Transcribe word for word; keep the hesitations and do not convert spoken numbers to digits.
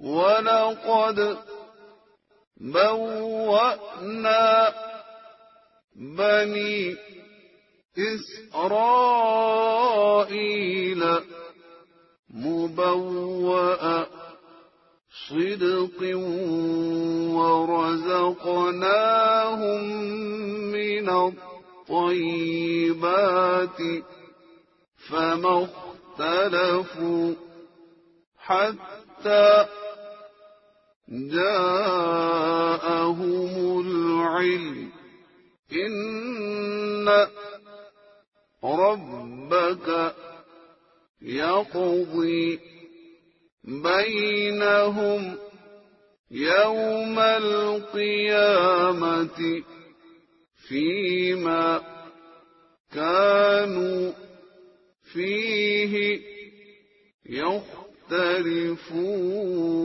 ولقد بوأنا بني إسرائيل مبوأ صدق ورزقناهم من الطيبات فما اختلفوا حتى جاءهم العلم إن ربك يقضي بينهم يوم القيامة فيما كانوا فيه يختلفون.